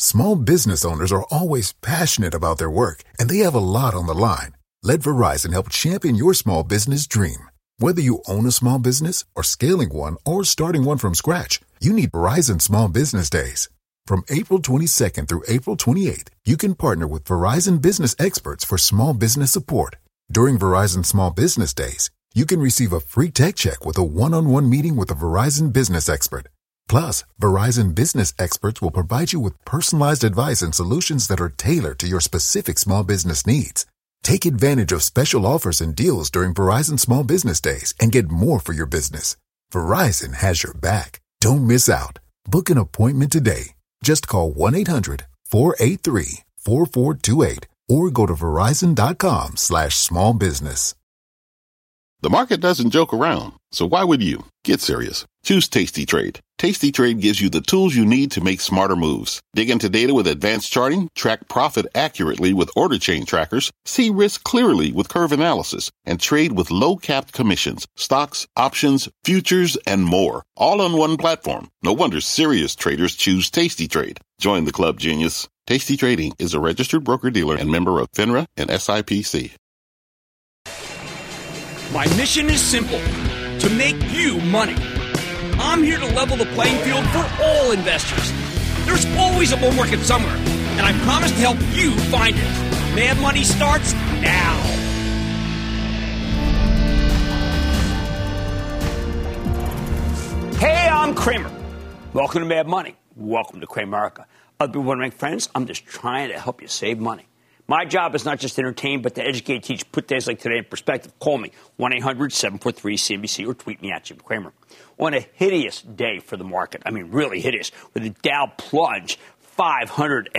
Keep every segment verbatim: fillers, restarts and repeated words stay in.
Small business owners are always passionate about their work, and they have a lot on the line. Let Verizon help champion your small business dream. Whether you own a small business or scaling one or starting one from scratch, you need Verizon Small Business Days. From April twenty-second through April twenty-eighth, you can partner with Verizon business experts for small business support. During Verizon Small Business Days, you can receive a free tech check with a one-on-one meeting with a Verizon business expert. Plus, Verizon business experts will provide you with personalized advice and solutions that are tailored to your specific small business needs. Take advantage of special offers and deals during Verizon Small Business Days and get more for your business. Verizon has your back. Don't miss out. Book an appointment today. Just call one eight hundred four eight three four four two eight or go to verizon.com slash small business. The market doesn't joke around, so why would you? Get serious. Choose Tasty Trade. Tasty Trade gives you the tools you need to make smarter moves. Dig into data with advanced charting, track profit accurately with order chain trackers, see risk clearly with curve analysis, and trade with low-capped commissions, stocks, options, futures, and more. All on one platform. No wonder serious traders choose Tasty Trade. Join the club, genius. Tasty Trading is a registered broker-dealer and member of FINRA and S I P C. My mission is simple, to make you money. I'm here to level the playing field for all investors. There's always a bull market somewhere, and I promise to help you find it. Mad Money starts now. Hey, I'm Kramer. Welcome to Mad Money. Welcome to Cramerica. Other people want to make friends? I'm just trying to help you save money. My job is not just to entertain, but to educate, teach, put days like today in perspective. Call me, one eight hundred seven four three C N B C, or tweet me at Jim Cramer. On a hideous day for the market, I mean really hideous, with the Dow plunge five hundred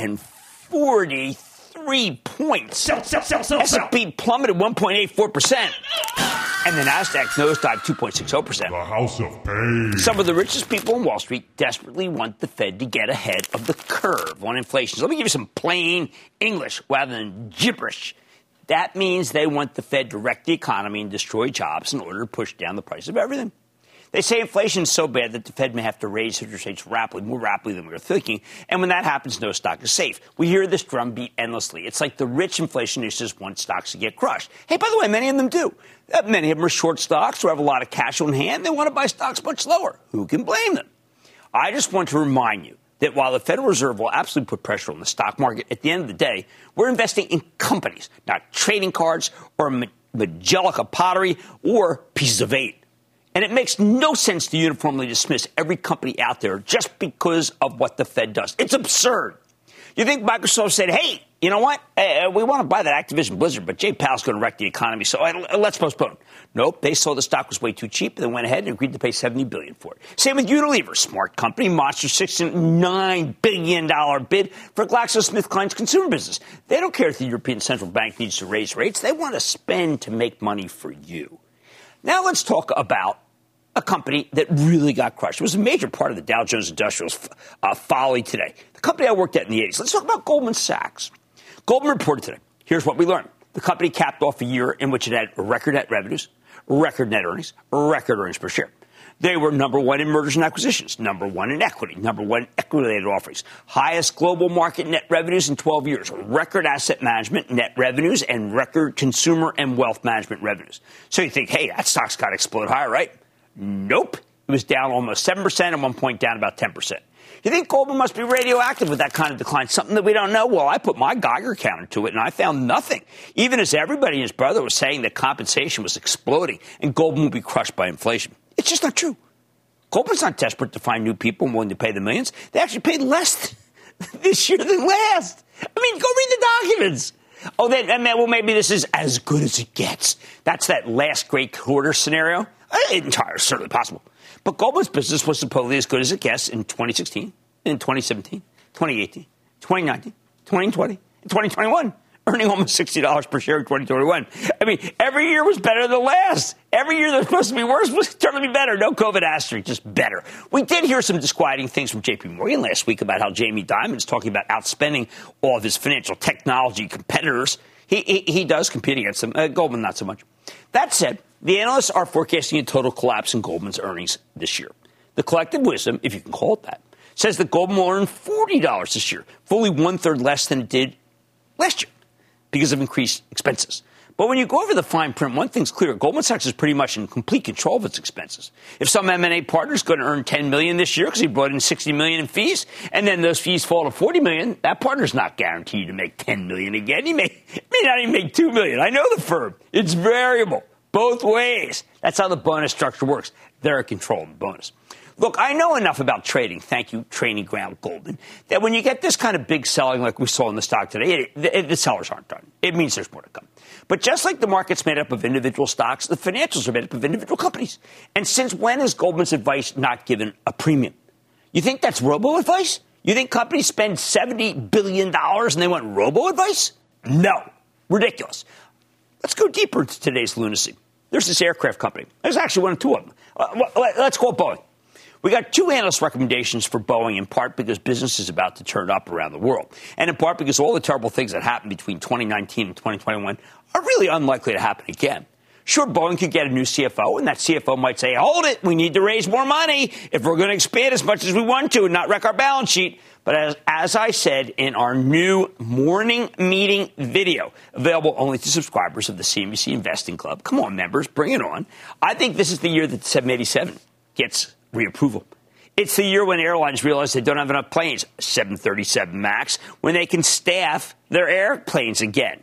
forty-three points. Sell, sell, sell, sell, S and P plummeted one point eight four percent. And the NASDAQ nosedived two point six zero percent. The house of pain. Some of the richest people on Wall Street desperately want the Fed to get ahead of the curve on inflation. So let me give you some plain English rather than gibberish. That means they want the Fed to wreck the economy and destroy jobs in order to push down the price of everything. They say inflation is so bad that the Fed may have to raise interest rates rapidly, more rapidly than we were thinking. And when that happens, no stock is safe. We hear this drumbeat endlessly. It's like the rich inflationists want stocks to get crushed. Hey, by the way, many of them do. Many of them are short stocks or have a lot of cash on hand. They want to buy stocks much lower. Who can blame them? I just want to remind you that while the Federal Reserve will absolutely put pressure on the stock market, at the end of the day, we're investing in companies, not trading cards or Majelica pottery or pieces of eight. And it makes no sense to uniformly dismiss every company out there just because of what the Fed does. It's absurd. You think Microsoft said, hey, you know what? Uh, we want to buy that Activision Blizzard, but Jay Powell's going to wreck the economy, so uh, let's postpone. Nope, they saw the stock was way too cheap, and then went ahead and agreed to pay seventy billion dollars for it. Same with Unilever, smart company, monster sixty-nine billion dollars bid for GlaxoSmithKline's consumer business. They don't care if the European Central Bank needs to raise rates. They want to spend to make money for you. Now let's talk about a company that really got crushed. It was a major part of the Dow Jones Industrial's uh, folly today. The company I worked at in the eighties. Let's talk about Goldman Sachs. Goldman reported today. Here's what we learned. The company capped off a year in which it had record net revenues, record net earnings, record earnings per share. They were number one in mergers and acquisitions, number one in equity, number one in equity-related offerings, highest global market net revenues in twelve years, record asset management net revenues, and record consumer and wealth management revenues. So you think, hey, that stock's got to explode higher, right? Nope. It was down almost seven percent, at one point down about ten percent. You think Goldman must be radioactive with that kind of decline, something that we don't know? Well, I put my Geiger counter to it, and I found nothing, even as everybody and his brother was saying that compensation was exploding and Goldman would be crushed by inflation. It's just not true. Goldman's not desperate to find new people willing to pay the millions. They actually paid less this year than last. I mean, go read the documents. Oh, then, and then, well, maybe this is as good as it gets. That's that last great quarter scenario. Entirely, certainly possible. But Goldman's business was supposedly as good as it gets in twenty sixteen, in twenty seventeen, twenty eighteen, twenty nineteen, twenty twenty, and twenty twenty-one, earning almost sixty dollars per share in twenty twenty-one. I mean, every year was better than the last. Every year that was supposed to be worse was turned to be better. No COVID asterisk, just better. We did hear some disquieting things from J P Morgan last week about how Jamie Dimon's talking about outspending all of his financial technology competitors. He, he, he does compete against them. Uh, Goldman, not so much. That said, the analysts are forecasting a total collapse in Goldman's earnings this year. The collective wisdom, if you can call it that, says that Goldman will earn forty dollars this year, fully one-third less than it did last year because of increased expenses. But when you go over the fine print, one thing's clear. Goldman Sachs is pretty much in complete control of its expenses. If some M and A partner is going to earn ten million dollars this year because he brought in sixty million dollars in fees, and then those fees fall to forty million dollars, that partner's not guaranteed to make ten million dollars again. He may, may not even make two million dollars. I know the firm. It's variable both ways. That's how the bonus structure works. They're in control of the bonus. Look, I know enough about trading, thank you, Training Ground Goldman, that when you get this kind of big selling like we saw in the stock today, it, it, the sellers aren't done. It means there's more to come. But just like the market's made up of individual stocks, the financials are made up of individual companies. And since when is Goldman's advice not given a premium? You think that's robo-advice? You think companies spend seventy billion dollars and they want robo-advice? No. Ridiculous. Let's go deeper into today's lunacy. There's this aircraft company. There's actually one or two of them. Uh, let's call it Boeing. We got two analyst recommendations for Boeing, in part because business is about to turn up around the world, and in part because all the terrible things that happened between twenty nineteen and twenty twenty-one are really unlikely to happen again. Sure, Boeing could get a new C F O, and that C F O might say, hold it, we need to raise more money if we're going to expand as much as we want to and not wreck our balance sheet. But as, as I said in our new morning meeting video, available only to subscribers of the C N B C Investing Club, come on, members, bring it on. I think this is the year that the seven eighty-seven gets reapproval. It's the year when airlines realize they don't have enough planes, seven thirty-seven MAX, when they can staff their airplanes again.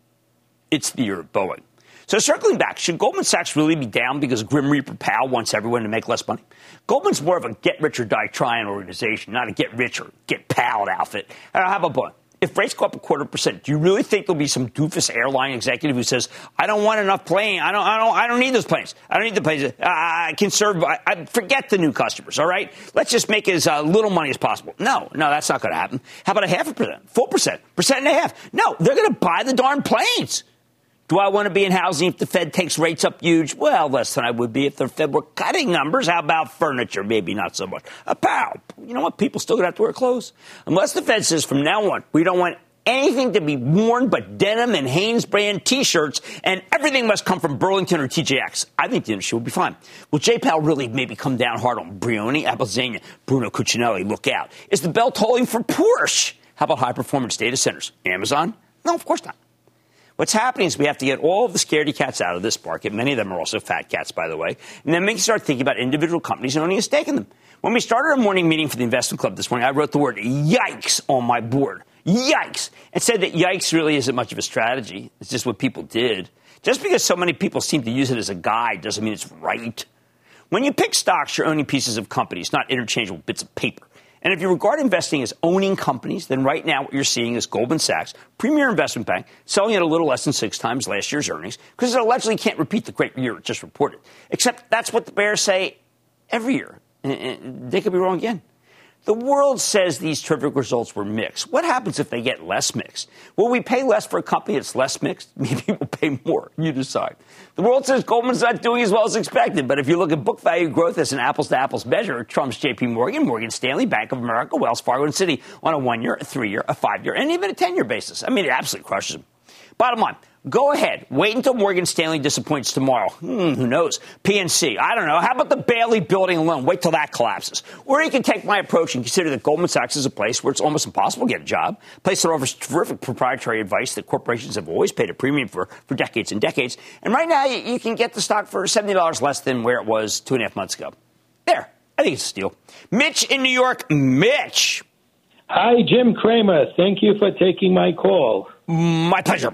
It's the year of Boeing. So circling back, should Goldman Sachs really be down because Grim Reaper Powell wants everyone to make less money? Goldman's more of a get-rich-or-die-trying organization, not a get-rich-or-get-palled outfit. Uh, how about Boeing? If rates go up a quarter percent, do you really think there'll be some doofus airline executive who says, I don't want enough plane. I don't, I don't, I don't need those planes. I don't need the planes. Uh, I can serve, I, I forget the new customers. All right. Let's just make as uh, little money as possible. No, no, that's not going to happen. How about a half a percent, full percent, percent and a half? No, they're going to buy the darn planes. Do I want to be in housing if the Fed takes rates up huge? Well, less than I would be if the Fed were cutting numbers. How about furniture? Maybe not so much. A pow. You know what? People still going to have to wear clothes. Unless the Fed says from now on, we don't want anything to be worn but denim and Hanes brand T-shirts, and everything must come from Burlington or T J X. I think the industry will be fine. Will J. Powell really maybe come down hard on Brioni, Applezzania, Bruno Cucinelli? Look out. Is the bell tolling for Porsche? How about high-performance data centers? Amazon? No, of course not. What's happening is we have to get all of the scaredy cats out of this market. Many of them are also fat cats, by the way. And then we can start thinking about individual companies and owning a stake in them. When we started our morning meeting for the investment club this morning, I wrote the word yikes on my board. Yikes. And said that yikes really isn't much of a strategy. It's just what people did. Just because so many people seem to use it as a guide doesn't mean it's right. When you pick stocks, you're owning pieces of companies, not interchangeable bits of paper. And if you regard investing as owning companies, then right now what you're seeing is Goldman Sachs, premier investment bank, selling at a little less than six times last year's earnings because it allegedly can't repeat the great year it just reported. Except that's what the bears say every year. And they could be wrong again. The world says these terrific results were mixed. What happens if they get less mixed? Will we pay less for a company that's less mixed? Maybe we'll pay more. You decide. The world says Goldman's not doing as well as expected. But if you look at book value growth as an apples-to-apples measure, it trumps J P. Morgan, Morgan Stanley, Bank of America, Wells Fargo, and Citi on a one-year, a three-year, a five-year, and even a ten-year basis. I mean, it absolutely crushes them. Bottom line, go ahead. Wait until Morgan Stanley disappoints tomorrow. Hmm, who knows? P N C. I don't know. How about the Bailey building alone? Wait till that collapses. Or you can take my approach and consider that Goldman Sachs is a place where it's almost impossible to get a job, a place that offers terrific proprietary advice that corporations have always paid a premium for for decades and decades. And right now, you, you can get the stock for seventy dollars less than where it was two and a half months ago. There. I think it's a steal. Mitch in New York. Mitch. Hi, Jim Cramer. Thank you for taking my call. My pleasure.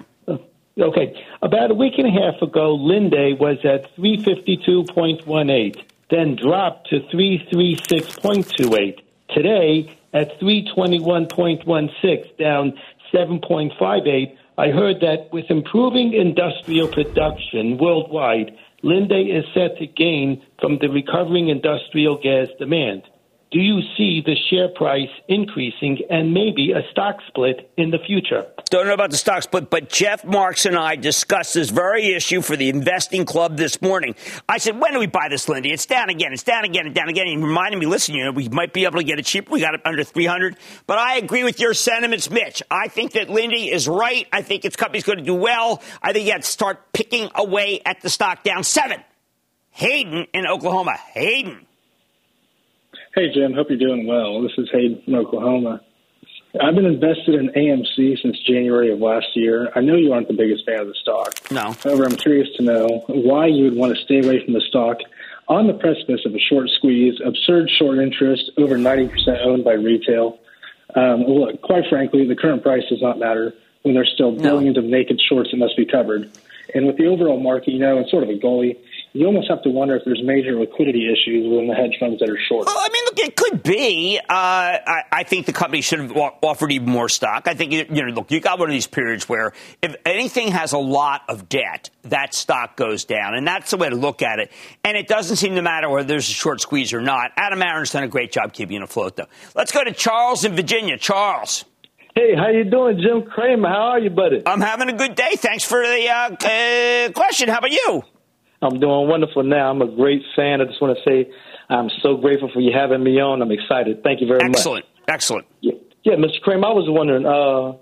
Okay. About a week and a half ago, Linde was at three fifty-two point one eight, then dropped to three thirty-six point two eight. Today, at three twenty-one point one six, down seven point five eight. I heard that with improving industrial production worldwide, Linde is set to gain from the recovering industrial gas demand. Do you see the share price increasing and maybe a stock split in the future? Don't know about the stock split, but Jeff Marks and I discussed this very issue for the investing club this morning. I said, when do we buy this, Linde? It's down again. It's down again and down again. He reminded me, listen, you know, we might be able to get it cheaper. We got it under three hundred. But I agree with your sentiments, Mitch. I think that Linde is right. I think its company's going to do well. I think you have to start picking away at the stock down seven. Hayden in Oklahoma. Hayden. Hey, Jim. Hope you're doing well. This is Hayden from Oklahoma. I've been invested in A M C since January of last year. I know you aren't the biggest fan of the stock. No. However, I'm curious to know why you would want to stay away from the stock on the precipice of a short squeeze, absurd short interest, over ninety percent owned by retail. Um, look, quite frankly, the current price does not matter when there's still billions no. of naked shorts that must be covered. And with the overall market, you know, it's sort of a goalie. You almost have to wonder if there's major liquidity issues within the hedge funds that are short. Well, I mean, look, it could be. Uh, I, I think the company should have offered even more stock. I think, you know, look, you got one of these periods where if anything has a lot of debt, that stock goes down. And that's the way to look at it. And it doesn't seem to matter whether there's a short squeeze or not. Adam Aaron's done a great job keeping it afloat, though. Let's go to Charles in Virginia. Charles. Hey, how you doing, Jim Cramer? How are you, buddy? I'm having a good day. Thanks for the uh, uh, question. How about you? I'm doing wonderful now. I'm a great fan. I just want to say I'm so grateful for you having me on. I'm excited. Thank you very Excellent. much. Excellent. Excellent. Yeah, yeah, Mister Cramer, I was wondering, uh,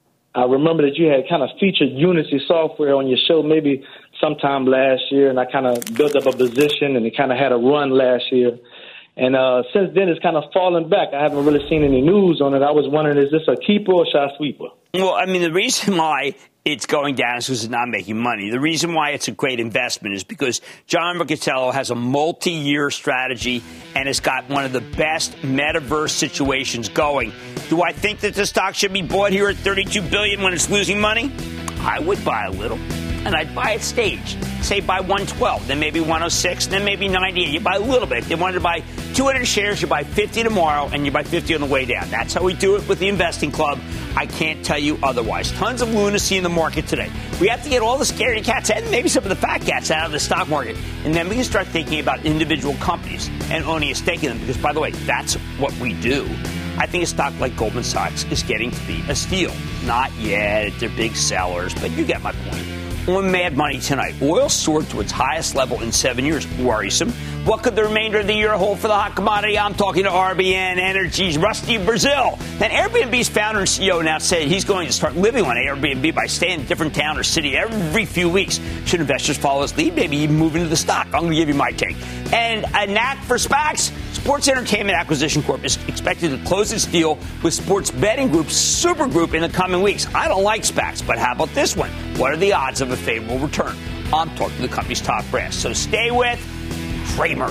I remember that you had kind of featured Unity software on your show maybe sometime last year, and I kind of built up a position, and it kind of had a run last year. And uh, since then, it's kind of fallen back. I haven't really seen any news on it. I was wondering, is this a keeper or should I sweeper? Well, I mean, the reason why it's going down is because it's not making money. The reason why it's a great investment is because John Riccitiello has a multi-year strategy and has got one of the best metaverse situations going. Do I think that the stock should be bought here at thirty-two billion dollars when it's losing money? I would buy a little. And I'd buy it staged. Say buy one twelve, then maybe one oh six, then maybe ninety-eight. You buy a little bit. If you wanted to buy two hundred shares, you buy fifty tomorrow, and you buy fifty on the way down. That's how we do it with the investing club. I can't tell you otherwise. Tons of lunacy in the market today. We have to get all the scary cats and maybe some of the fat cats out of the stock market. And then we can start thinking about individual companies and owning a stake in them. Because, by the way, that's what we do. I think a stock like Goldman Sachs is getting to be a steal. Not yet. They're big sellers, but you get my point. On Mad Money tonight, oil soared to its highest level in seven years. Worrisome. What could the remainder of the year hold for the hot commodity? I'm talking to R B N Energy's Rusty Brazil. Then Airbnb's founder and C E O now said he's going to start living on Airbnb by staying in a different town or city every few weeks. Should investors follow his lead? Maybe even move into the stock. I'm going to give you my take. And a knack for SPACs. Sports Entertainment Acquisition Corp is expected to close its deal with sports betting group Supergroup in the coming weeks. I don't like SPACs, but how about this one? What are the odds of a favorable return? I'm talking to the company's top brass. So stay with Cramer.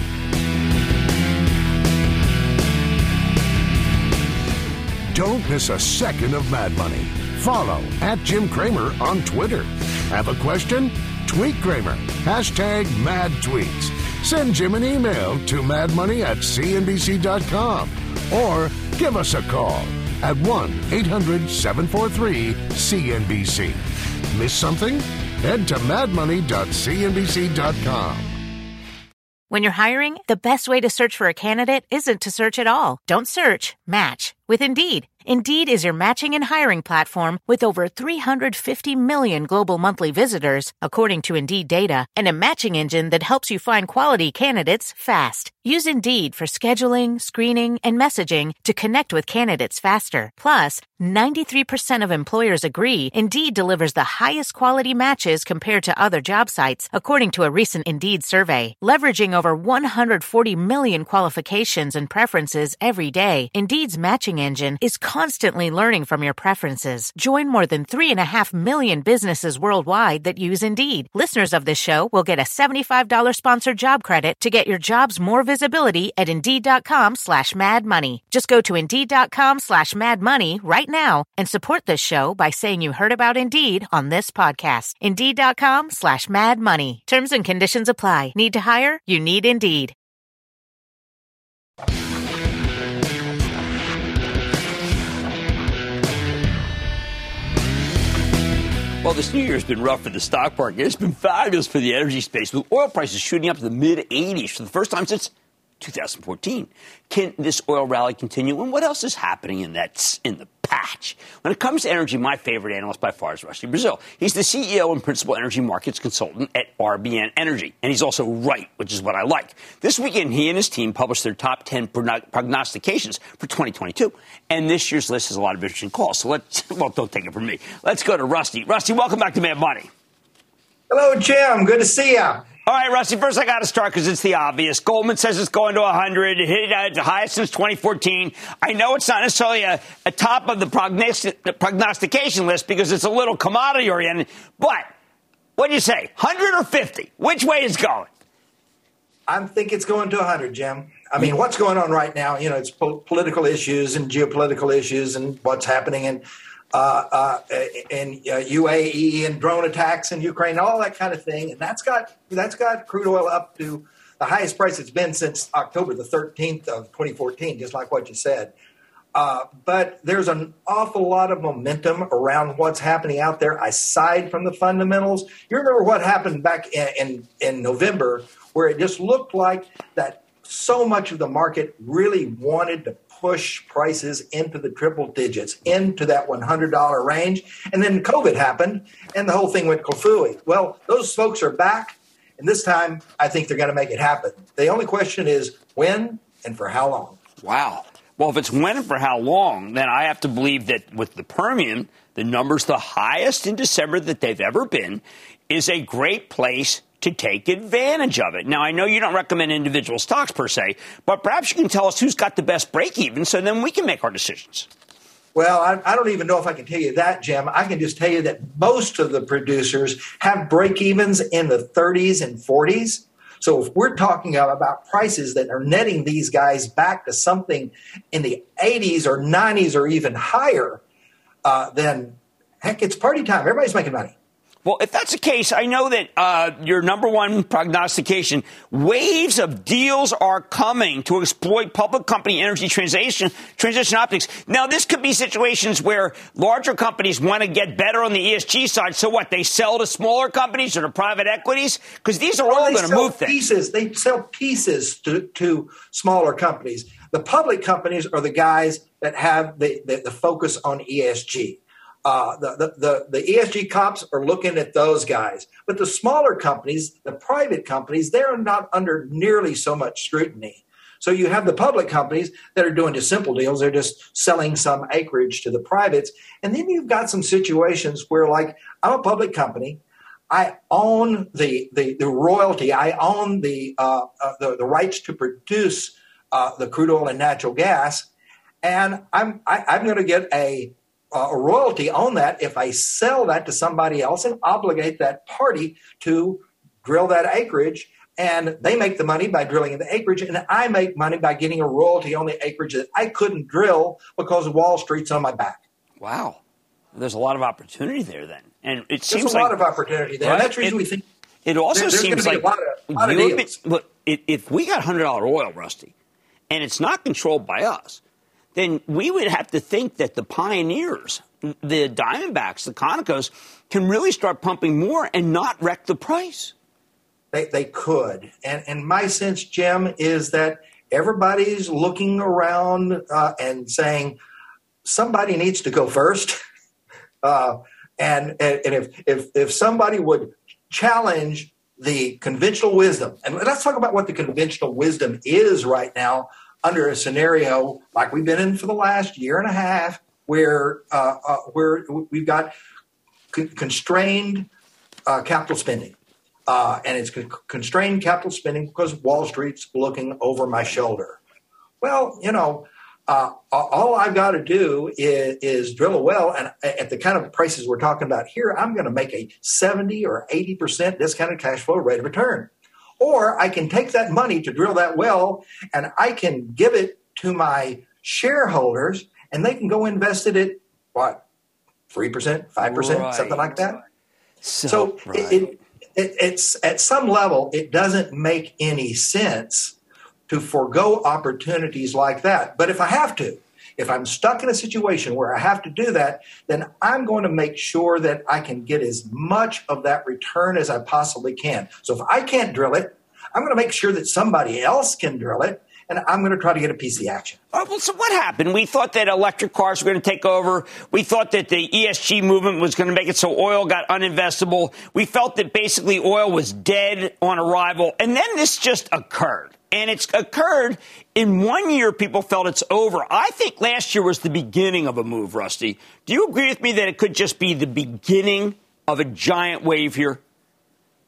Don't miss a second of Mad Money. Follow at Jim Cramer on Twitter. Have a question? Tweet Cramer. Hashtag mad tweets. Send Jim an email to madmoney at c n b c dot com or give us a call at one eight hundred seven four three C N B C. Miss something? Head to mad money dot c n b c dot com. When you're hiring, the best way to search for a candidate isn't to search at all. Don't search, match with Indeed. Indeed is your matching and hiring platform with over three hundred fifty million global monthly visitors, according to Indeed data, and a matching engine that helps you find quality candidates fast. Use Indeed for scheduling, screening, and messaging to connect with candidates faster. Plus, ninety-three percent of employers agree Indeed delivers the highest quality matches compared to other job sites, according to a recent Indeed survey. Leveraging over one hundred forty million qualifications and preferences every day, Indeed's matching engine is constantly learning from your preferences. Join more than three and a half million businesses worldwide that use Indeed. Listeners of this show will get a seventy-five dollars sponsored job credit to get your jobs more visibility at Indeed.com slash Mad Money. Just go to Indeed.com slash Mad Money right now and support this show by saying you heard about Indeed on this podcast. Indeed.com slash Mad Money. Terms and conditions apply. Need to hire? You need Indeed. Well, this new year has been rough for the stock market. It's been fabulous for the energy space, with oil prices shooting up to the mid eighties for the first time since two thousand fourteen. Can this oil rally continue? And what else is happening in that in the patch? When it comes to energy, my favorite analyst by far is Rusty Brazil. He's the C E O and principal energy markets consultant at R B N Energy, and he's also right, which is what I like. This weekend, he and his team published their top ten prognostications for twenty twenty-two, and this year's list has a lot of interesting calls. So let's, well, don't take it from me. Let's go to Rusty. Rusty, welcome back to Mad Money. Hello, Jim. Good to see you. All right, Rusty, first I got to start because it's the obvious. Goldman says it's going to one hundred. It hit uh, the highest since twenty fourteen. I know it's not necessarily a, a top of the, prognostic, the prognostication list because it's a little commodity-oriented. But what do you say, one hundred or fifty? Which way is it going? I think it's going to one hundred, Jim. I mean, what's going on right now, you know, it's po- political issues and geopolitical issues and what's happening in, uh, uh, in uh, U A E and drone attacks in Ukraine, all that kind of thing. And that's got that's got crude oil up to the highest price it's been since October the thirteenth of twenty fourteen, just like what you said. Uh, but there's an awful lot of momentum around what's happening out there aside from the fundamentals. You remember what happened back in, in, in November where it just looked like that so much of the market really wanted to push prices into the triple digits, into that one hundred dollars range. And then COVID happened and the whole thing went kafooey. Well, those folks are back. And this time, I think they're going to make it happen. The only question is when and for how long. Wow. Well, if it's when and for how long, then I have to believe that with the Permian, the number's the highest in December that they've ever been, is a great place to take advantage of it. Now, I know you don't recommend individual stocks per se, but perhaps you can tell us who's got the best break even so then we can make our decisions. Well, I, I don't even know if I can tell you that, Jim. I can just tell you that most of the producers have break evens in the thirties and forties. So if we're talking about prices that are netting these guys back to something in the eighties or nineties or even higher, uh, then heck, it's party time. Everybody's making money. Well, if that's the case, I know that uh, your number one prognostication, waves of deals are coming to exploit public company energy transition, transition optics. Now, this could be situations where larger companies want to get better on the E S G side. So what, they sell to smaller companies or to private equities? Because these are all going to move things. Pieces. They sell pieces to, to smaller companies. The public companies are the guys that have the, the, the focus on E S G. Uh, the, the, the, the E S G cops are looking at those guys. But the smaller companies, the private companies, they're not under nearly so much scrutiny. So you have the public companies that are doing just simple deals. They're just selling some acreage to the privates. And then you've got some situations where, like, I'm a public company. I own the, the, the royalty. I own the, uh, uh, the, the rights to produce uh, the crude oil and natural gas. And I'm, I, I'm going to get a a royalty on that if I sell that to somebody else and obligate that party to drill that acreage. And they make the money by drilling the acreage, and I make money by getting a royalty on the acreage that I couldn't drill because Wall Street's on my back. Wow. There's a lot of opportunity there then. And it seems There's a like, lot of opportunity there. Right? And that's the reason it, we think it also there, seems like a lot of, a lot of deals. Been, look, if we got one hundred dollars oil, Rusty, and it's not controlled by us, then we would have to think that the pioneers, the Diamondbacks, the Conocos, can really start pumping more and not wreck the price. They they could. And, and my sense, Jim, is that everybody's looking around uh, and saying somebody needs to go first. uh, and and, and if, if, if somebody would challenge the conventional wisdom, and let's talk about what the conventional wisdom is right now, under a scenario like we've been in for the last year and a half, where uh, uh, where we've got con- constrained uh, capital spending, uh, and it's con- constrained capital spending because Wall Street's looking over my shoulder. Well, you know, uh, all I've got to do is, is drill a well, and at the kind of prices we're talking about here, I'm going to make a seventy or eighty percent discounted cash flow rate of return. Or I can take that money to drill that well and I can give it to my shareholders and they can go invest it at, what, three percent, five percent, right. Something like that? So, so right. it, it, it, it's at some level, it doesn't make any sense to forego opportunities like that. But if I have to, if I'm stuck in a situation where I have to do that, then I'm going to make sure that I can get as much of that return as I possibly can. So if I can't drill it, I'm going to make sure that somebody else can drill it, and I'm going to try to get a piece of the action. Oh, well, so what happened? We thought that electric cars were going to take over. We thought that the E S G movement was going to make it so oil got uninvestable. We felt that basically oil was dead on arrival. And then this just occurred. And it's occurred in one year. People felt it's over. I think last year was the beginning of a move, Rusty. Do you agree with me that it could just be the beginning of a giant wave here?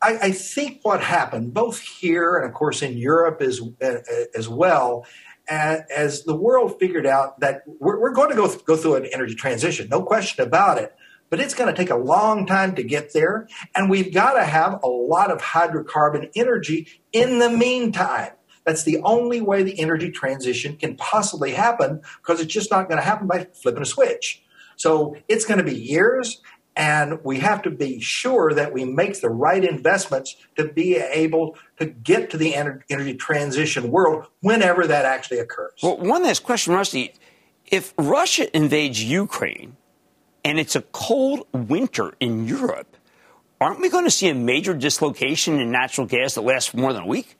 I, I think what happened, both here and, of course, in Europe as, uh, as well, uh, as the world figured out that we're, we're going to go, th- go through an energy transition, no question about it, but it's going to take a long time to get there, and we've got to have a lot of hydrocarbon energy in the meantime. That's the only way the energy transition can possibly happen, because it's just not going to happen by flipping a switch. So it's going to be years, and we have to be sure that we make the right investments to be able to get to the energy transition world whenever that actually occurs. Well, one last question, Rusty. If Russia invades Ukraine and it's a cold winter in Europe, aren't we going to see a major dislocation in natural gas that lasts for more than a week?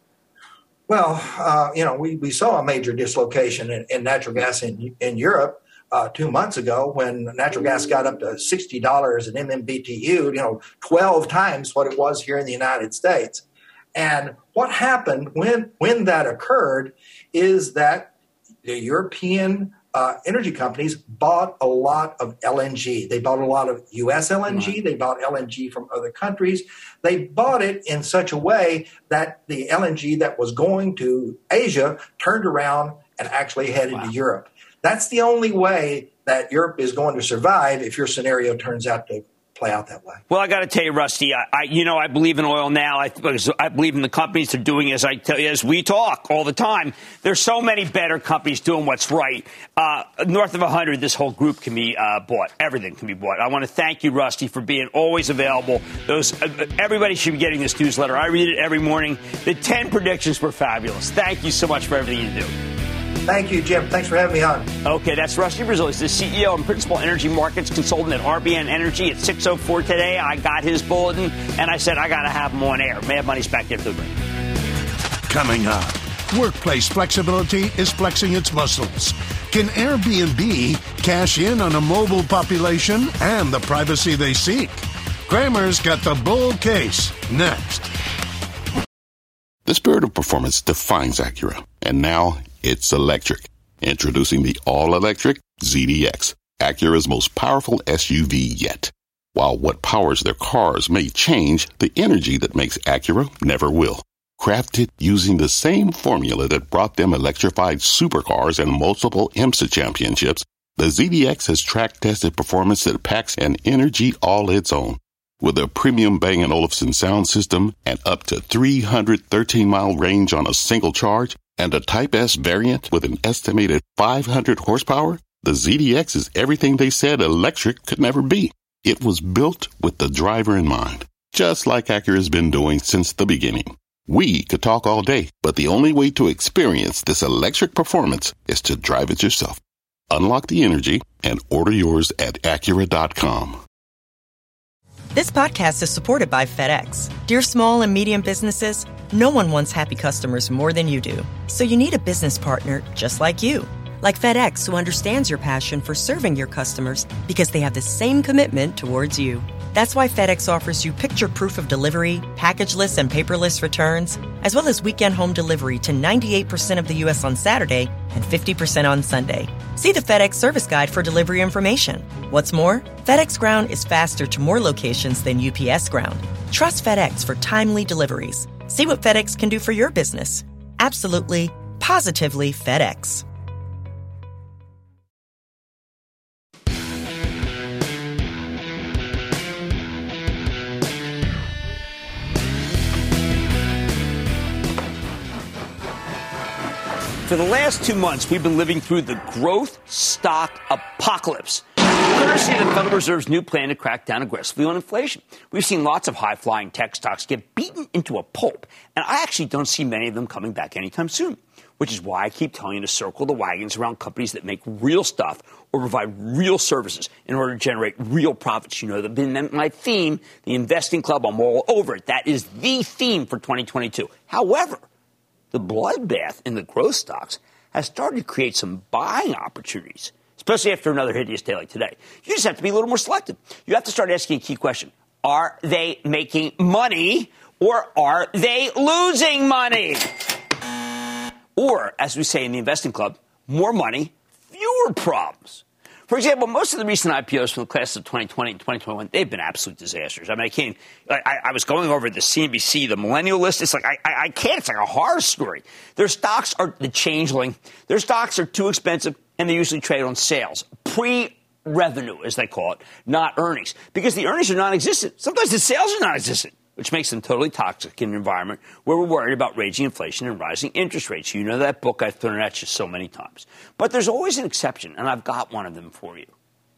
Well, uh, you know, we, we saw a major dislocation in, in natural gas in, in Europe uh, two months ago when natural gas got up to sixty dollars an M M B T U, you know, twelve times what it was here in the United States. And what happened when, when that occurred is that the European uh, energy companies bought a lot of L N G. They bought a lot of U S L N G. Right. They bought L N G from other countries. They bought it in such a way that the L N G that was going to Asia turned around and actually headed wow. to Europe. That's the only way that Europe is going to survive if your scenario turns out to play out that way. Well, I got to tell you, Rusty, I, I, you know, I believe in oil now. I, I believe in the companies that are doing as I tell you, as we talk all the time. There's so many better companies doing what's right. Uh, north of one hundred, this whole group can be uh, bought. Everything can be bought. I want to thank you, Rusty, for being always available. Those uh, everybody should be getting this newsletter. I read it every morning. The ten predictions were fabulous. Thank you so much for everything you do. Thank you, Jim. Thanks for having me on. Okay, that's Rusty Braziel. He's the C E O and Principal Energy Markets Consultant at R B N Energy at six oh four today. I got his bulletin, and I said I got to have him on air. Mad Money's back after the break. Coming up, workplace flexibility is flexing its muscles. Can Airbnb cash in on a mobile population and the privacy they seek? Cramer's got the bull case next. The spirit of performance defines Acura, and now it's electric. Introducing the all-electric Z D X, Acura's most powerful S U V yet. While what powers their cars may change, the energy that makes Acura never will. Crafted using the same formula that brought them electrified supercars and multiple IMSA championships, the Z D X has track-tested performance that packs an energy all its own. With a premium Bang and Olufsen sound system and up to three hundred thirteen mile range on a single charge, and a Type S variant with an estimated five hundred horsepower, the Z D X is everything they said electric could never be. It was built with the driver in mind, just like Acura's been doing since the beginning. We could talk all day, but the only way to experience this electric performance is to drive it yourself. Unlock the energy and order yours at Acura dot com. This podcast is supported by FedEx. Dear small and medium businesses, no one wants happy customers more than you do. So you need a business partner just like you. Like FedEx, who understands your passion for serving your customers because they have the same commitment towards you. That's why FedEx offers you picture proof of delivery, packageless and paperless returns, as well as weekend home delivery to ninety-eight percent of the U S on Saturday and fifty percent on Sunday. See the FedEx service guide for delivery information. What's more, FedEx Ground is faster to more locations than U P S Ground. Trust FedEx for timely deliveries. See what FedEx can do for your business. Absolutely, positively FedEx. For the last two months, we've been living through the growth stock apocalypse, courtesy of the Federal Reserve's new plan to crack down aggressively on inflation. We've seen lots of high-flying tech stocks get beaten into a pulp, and I actually don't see many of them coming back anytime soon, which is why I keep telling you to circle the wagons around companies that make real stuff or provide real services in order to generate real profits. You know, that's been my theme, the Investing Club. I'm all over it. That is the theme for twenty twenty-two. However, the bloodbath in the growth stocks has started to create some buying opportunities, especially after another hideous day like today. You just have to be a little more selective. You have to start asking a key question. Are they making money or are they losing money? Or, as we say in the Investing Club, more money, fewer problems. For example, most of the recent I P Os from the class of twenty twenty and twenty twenty-one, they've been absolute disasters. I mean, I can't, I, I was going over the C N B C, the millennial list. It's like, I, I can't, it's like a horror story. Their stocks are the changeling. Their stocks are too expensive, and they usually trade on sales. Pre-revenue, as they call it, not earnings. Because the earnings are non-existent. Sometimes the sales are non-existent, which makes them totally toxic in an environment where we're worried about raging inflation and rising interest rates. You know that book I've thrown at you so many times. But there's always an exception, and I've got one of them for you.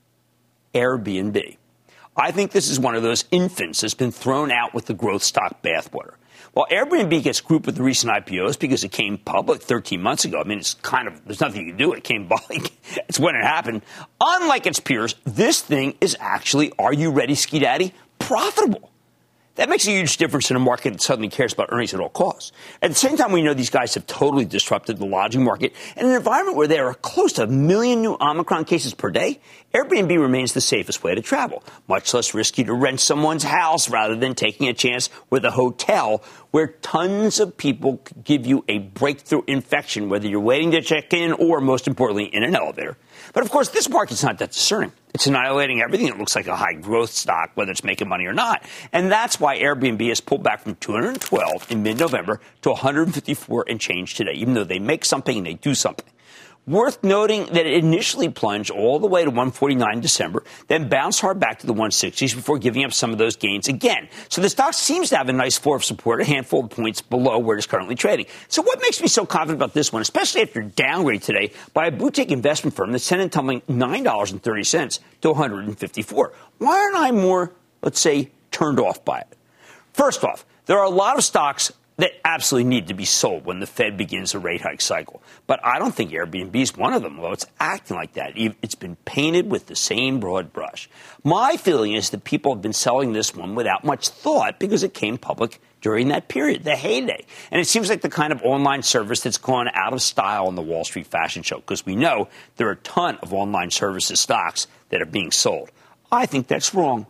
Airbnb. I think this is one of those infants that's been thrown out with the growth stock bathwater. While Airbnb gets grouped with the recent I P Os because it came public thirteen months ago, I mean, it's kind of, there's nothing you can do. It came public. It's when it happened. Unlike its peers, this thing is actually, are you ready, Ski Daddy, profitable. That makes a huge difference in a market that suddenly cares about earnings at all costs. At the same time, we know these guys have totally disrupted the lodging market. In an environment where there are close to a million new Omicron cases per day, Airbnb remains the safest way to travel. Much less risky to rent someone's house rather than taking a chance with a hotel where tons of people could give you a breakthrough infection, whether you're waiting to check in or, most importantly, in an elevator. But, of course, this market's not that discerning. It's annihilating everything that looks like a high-growth stock, whether it's making money or not. And that's why Airbnb has pulled back from two hundred twelve in mid-November to one hundred fifty-four and change today, even though they make something and they do something. Worth noting that it initially plunged all the way to one forty-nine in December, then bounced hard back to the one sixties before giving up some of those gains again. So the stock seems to have a nice floor of support, a handful of points below where it's currently trading. So what makes me so confident about this one, especially after downgraded today by a boutique investment firm that's sending tumbling nine dollars and thirty cents to one hundred fifty-four? Why aren't I more, let's say, turned off by it? First off, there are a lot of stocks that absolutely need to be sold when the Fed begins a rate hike cycle. But I don't think Airbnb is one of them, although it's acting like that. It's been painted with the same broad brush. My feeling is that people have been selling this one without much thought because it came public during that period, the heyday. And it seems like the kind of online service that's gone out of style on the Wall Street fashion show, because we know there are a ton of online services stocks that are being sold. I think that's wrong.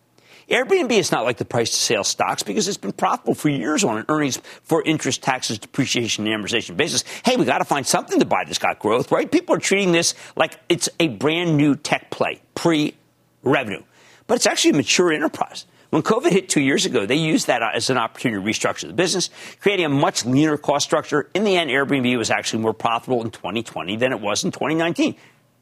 Airbnb is not like the price-to-sales stocks because it's been profitable for years on an earnings for interest, taxes, depreciation, and amortization basis. Hey, we got to find something to buy that's got growth, right? People are treating this like it's a brand-new tech play, pre-revenue. But it's actually a mature enterprise. When COVID hit two years ago, they used that as an opportunity to restructure the business, creating a much leaner cost structure. In the end, Airbnb was actually more profitable in twenty twenty than it was in twenty nineteen.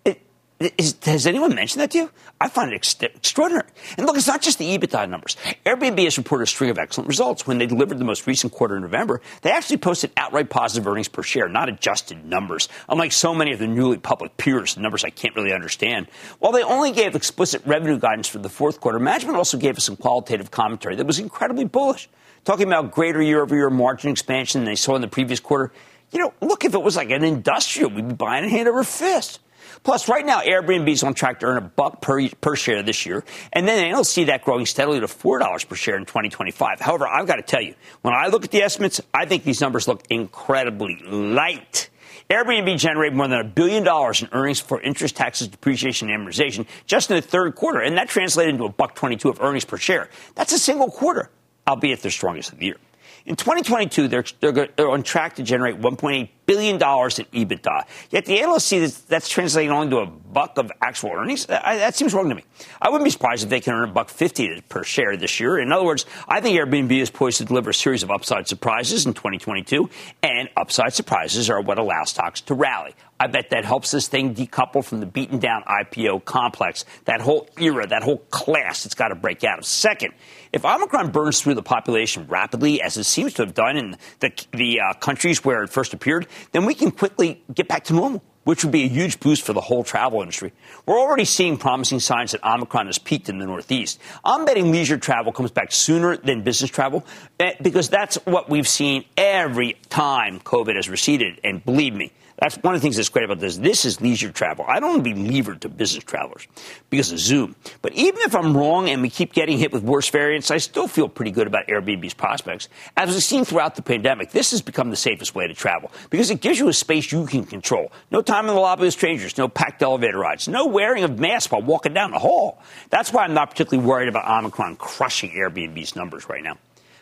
Is, has anyone mentioned that to you? I find it ex- extraordinary. And look, it's not just the EBITDA numbers. Airbnb has reported a string of excellent results. When they delivered the most recent quarter in November, they actually posted outright positive earnings per share, not adjusted numbers. Unlike so many of the newly public peers, numbers I can't really understand. While they only gave explicit revenue guidance for the fourth quarter, management also gave us some qualitative commentary that was incredibly bullish, talking about greater year-over-year margin expansion than they saw in the previous quarter. You know, look, if it was like an industrial, we'd be buying it hand over fist. Plus, right now, Airbnb is on track to earn a buck per, per share this year, and then they'll see that growing steadily to four dollars per share in twenty twenty-five. However, I've got to tell you, when I look at the estimates, I think these numbers look incredibly light. Airbnb generated more than a billion dollars in earnings for interest, taxes, depreciation, and amortization just in the third quarter, and that translated into a buck twenty-two of earnings per share. That's a single quarter, albeit their strongest of the year. In twenty twenty-two, they're, they're, they're on track to generate one point eight billion dollars in EBITDA. Yet the analysts see that that's translating only to a buck of actual earnings. That, that seems wrong to me. I wouldn't be surprised if they can earn a buck fifty per share this year. In other words, I think Airbnb is poised to deliver a series of upside surprises in twenty twenty-two, and upside surprises are what allow stocks to rally. I bet that helps this thing decouple from the beaten-down I P O complex, that whole era, that whole class it's got to break out of. Second, if Omicron burns through the population rapidly, as it seems to have done in the, the uh, countries where it first appeared, then we can quickly get back to normal, which would be a huge boost for the whole travel industry. We're already seeing promising signs that Omicron has peaked in the Northeast. I'm betting leisure travel comes back sooner than business travel, because that's what we've seen every time COVID has receded. And believe me, that's one of the things that's great about this. This is leisure travel. I don't want to be levered to business travelers because of Zoom. But even if I'm wrong and we keep getting hit with worse variants, I still feel pretty good about Airbnb's prospects. As we've seen throughout the pandemic, this has become the safest way to travel because it gives you a space you can control. No time in the lobby with strangers, no packed elevator rides, no wearing of masks while walking down the hall. That's why I'm not particularly worried about Omicron crushing Airbnb's numbers right now.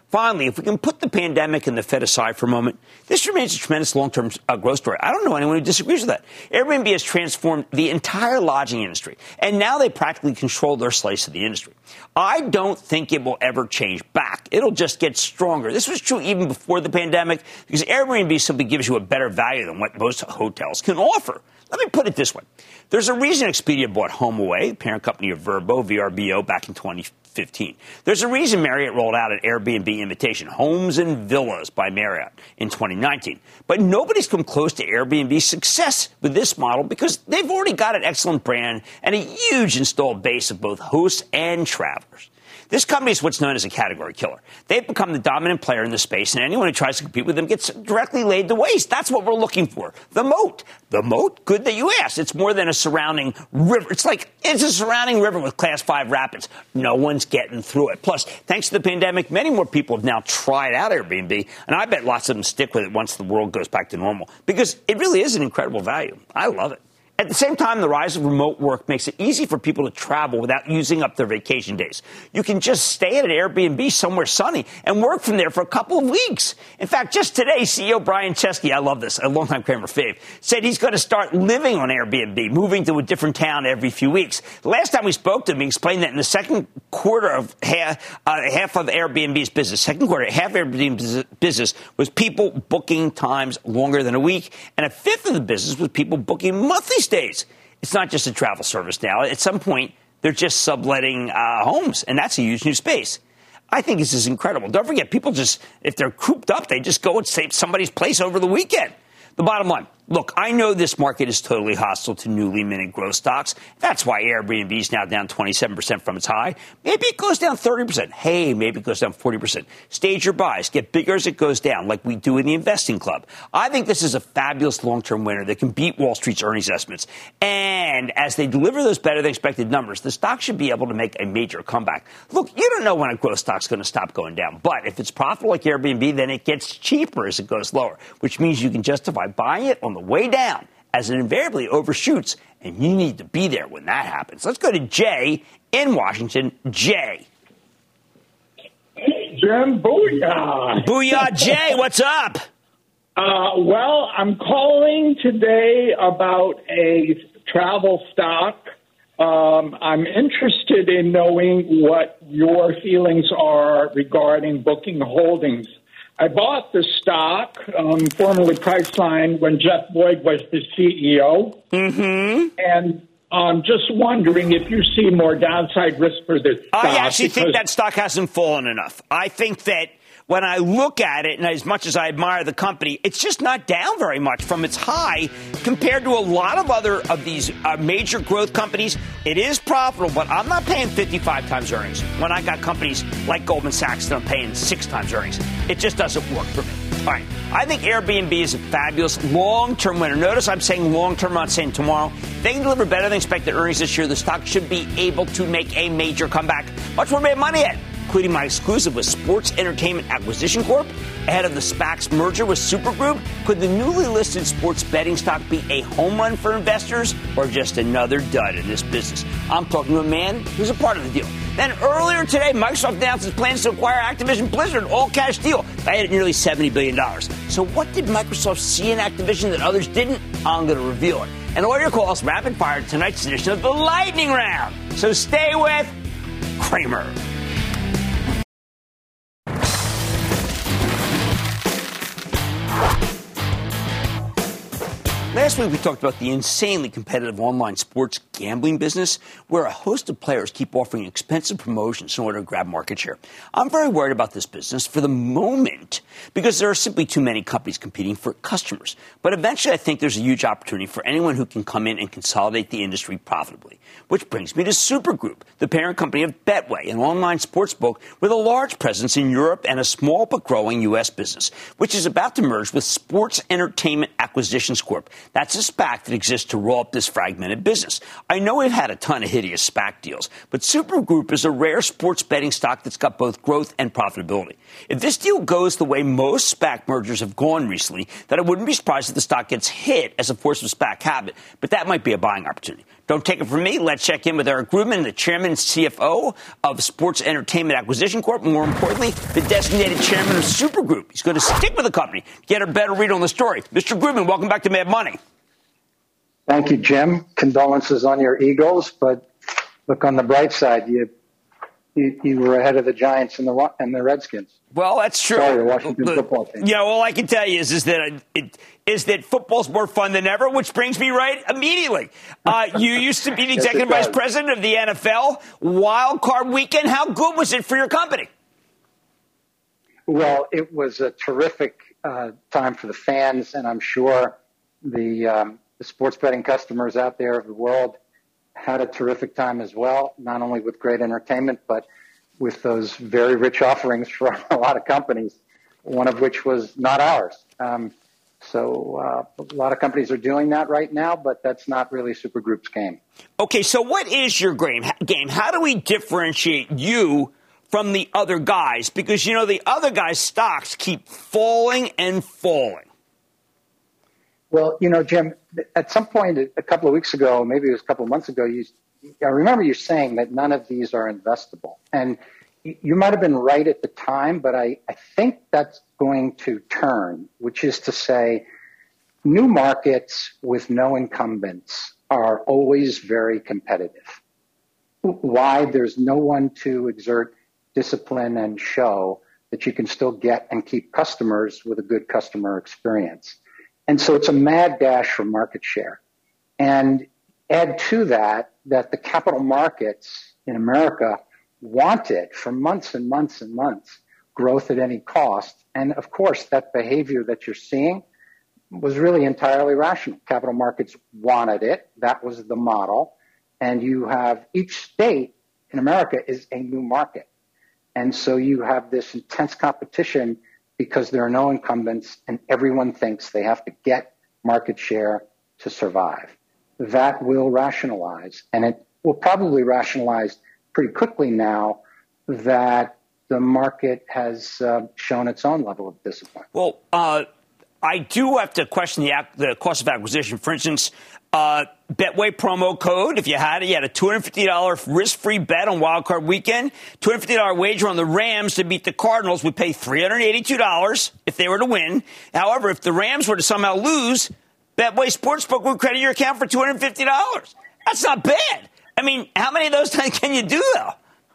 Finally, if we can put the pandemic and the Fed aside for a moment, this remains a tremendous long-term uh, growth story. I don't know anyone who disagrees with that. Airbnb has transformed the entire lodging industry, and now they practically control their slice of the industry. I don't think it will ever change back. It'll just get stronger. This was true even before the pandemic because Airbnb simply gives you a better value than what most hotels can offer. Let me put it this way. There's a reason Expedia bought HomeAway, the parent company of Vrbo, V R B O, back in twenty fifteen. There's a reason Marriott rolled out an Airbnb imitation, Homes and Villas by Marriott, in twenty nineteen. But nobody's come close to Airbnb's success with this model because they've already got an excellent brand and a huge installed base of both hosts and travelers. This company is what's known as a category killer. They've become the dominant player in the space, and anyone who tries to compete with them gets directly laid to waste. That's what we're looking for. The moat. The moat? Good that you asked. It's more than a surrounding river. It's like it's a surrounding river with class five rapids. No one's getting through it. Plus, thanks to the pandemic, many more people have now tried out Airbnb, and I bet lots of them stick with it once the world goes back to normal because it really is an incredible value. I love it. At the same time, the rise of remote work makes it easy for people to travel without using up their vacation days. You can just stay at an Airbnb somewhere sunny and work from there for a couple of weeks. In fact, just today, C E O Brian Chesky, I love this, a longtime Kramer fave, said he's going to start living on Airbnb, moving to a different town every few weeks. The last time we spoke to him, he explained that in the second quarter of half, uh, half of Airbnb's business, second quarter, half of Airbnb's business was people booking times longer than a week, and a fifth of the business was people booking monthly stays. It's not just a travel service now. At some point, they're just subletting uh, homes, and that's a huge new space. I think this is incredible. Don't forget, people just, if they're cooped up, they just go and stay at somebody's place over the weekend. The bottom line, look, I know this market is totally hostile to newly minted growth stocks. That's why Airbnb is now down twenty-seven percent from its high. Maybe it goes down thirty percent. Hey, maybe it goes down forty percent. Stage your buys. Get bigger as it goes down, like we do in the Investing Club. I think this is a fabulous long-term winner that can beat Wall Street's earnings estimates. And as they deliver those better-than-expected numbers, the stock should be able to make a major comeback. Look, you don't know when a growth stock's going to stop going down. But if it's profitable like Airbnb, then it gets cheaper as it goes lower, which means you can justify buying it on the way down as it invariably overshoots, and you need to be there when that happens. Let's go to Jay in Washington. Jay. Hey, Jim, booyah. Booyah, Jay, what's up? Uh, well, I'm calling today about a travel stock. Um, I'm interested in knowing what your feelings are regarding Booking Holdings. I bought the stock, um, formerly Priceline, when Jeff Boyd was the C E O. Mm-hmm. And I'm just wondering if you see more downside risk for this stock. I actually think that stock hasn't fallen enough. I think that when I look at it, and as much as I admire the company, it's just not down very much from its high compared to a lot of other of these uh, major growth companies. It is profitable, but I'm not paying fifty-five times earnings when I got companies like Goldman Sachs that I'm paying six times earnings. It just doesn't work for me. All right. I think Airbnb is a fabulous long-term winner. Notice I'm saying long-term, I'm not saying tomorrow. If they can deliver better than expected earnings this year, the stock should be able to make a major comeback. Much more made money at, including my exclusive with Sports Entertainment Acquisition Corp, ahead of the SPAC's merger with Supergroup. Could the newly listed sports betting stock be a home run for investors or just another dud in this business? I'm talking to a man who's a part of the deal. Then earlier today, Microsoft announced its plans to acquire Activision Blizzard, an all-cash deal, valued at nearly seventy billion dollars. So what did Microsoft see in Activision that others didn't? I'm going to reveal it. And all your calls rapid fire tonight's edition of the Lightning Round. So stay with Kramer. Last week, we talked about the insanely competitive online sports gambling business, where a host of players keep offering expensive promotions in order to grab market share. I'm very worried about this business for the moment because there are simply too many companies competing for customers. But eventually, I think there's a huge opportunity for anyone who can come in and consolidate the industry profitably. Which brings me to Supergroup, the parent company of Betway, an online sportsbook with a large presence in Europe and a small but growing U S business, which is about to merge with Sports Entertainment Acquisitions Corp. That's a SPAC that exists to roll up this fragmented business. I know we've had a ton of hideous SPAC deals, but Supergroup is a rare sports betting stock that's got both growth and profitability. If this deal goes the way most SPAC mergers have gone recently, then I wouldn't be surprised if the stock gets hit as a force of SPAC habit, but that might be a buying opportunity. Don't take it from me. Let's check in with Eric Grubman, the chairman and C F O of Sports Entertainment Acquisition Corp. More importantly, the designated chairman of Supergroup. He's going to stick with the company, get a better read on the story. Mister Grubman, welcome back to Mad Money. Thank you, Jim. Condolences on your Eagles, but look on the bright side. You you, you were ahead of the Giants and the and the Redskins. Well, that's true. Sorry, the Washington Look, football team. Yeah, all I can tell you is, is that it, is that football's more fun than ever, which brings me right immediately. Uh, you used to be the executive yes, vice president of the N F L. Wild Card Weekend, how good was it for your company? Well, it was a terrific uh, time for the fans, and I'm sure the, um, the sports betting customers out there of the world had a terrific time as well, not only with great entertainment, but with those very rich offerings from a lot of companies, one of which was not ours. Um, so uh, a lot of companies are doing that right now, but that's not really Supergroup's game. Okay, so what is your game? Game? How do we differentiate you from the other guys? Because, you know, the other guys' stocks keep falling and falling. Well, you know, Jim, at some point a couple of weeks ago, maybe it was a couple of months ago, you I remember you saying that none of these are investable. And you might have been right at the time, but I, I think that's going to turn, which is to say new markets with no incumbents are always very competitive. Why? There's no one to exert discipline and show that you can still get and keep customers with a good customer experience. And so it's a mad dash for market share. And add to that, that the capital markets in America wanted for months and months and months growth at any cost. And of course, that behavior that you're seeing was really entirely rational. Capital markets wanted it. That was the model. And you have each state in America is a new market. And so you have this intense competition because there are no incumbents and everyone thinks they have to get market share to survive. That will rationalize, and it will probably rationalize pretty quickly now that the market has uh, shown its own level of discipline. Well, uh, I do have to question the, the cost of acquisition. For instance, uh, Betway promo code, if you had it, you had a two hundred fifty dollars risk-free bet on Wild Card Weekend, two hundred fifty dollars wager on the Rams to beat the Cardinals would pay three hundred eighty-two dollars if they were to win. However, if the Rams were to somehow lose, Betway Sportsbook would credit your account for two hundred fifty dollars. That's not bad. I mean, how many of those can you do, though?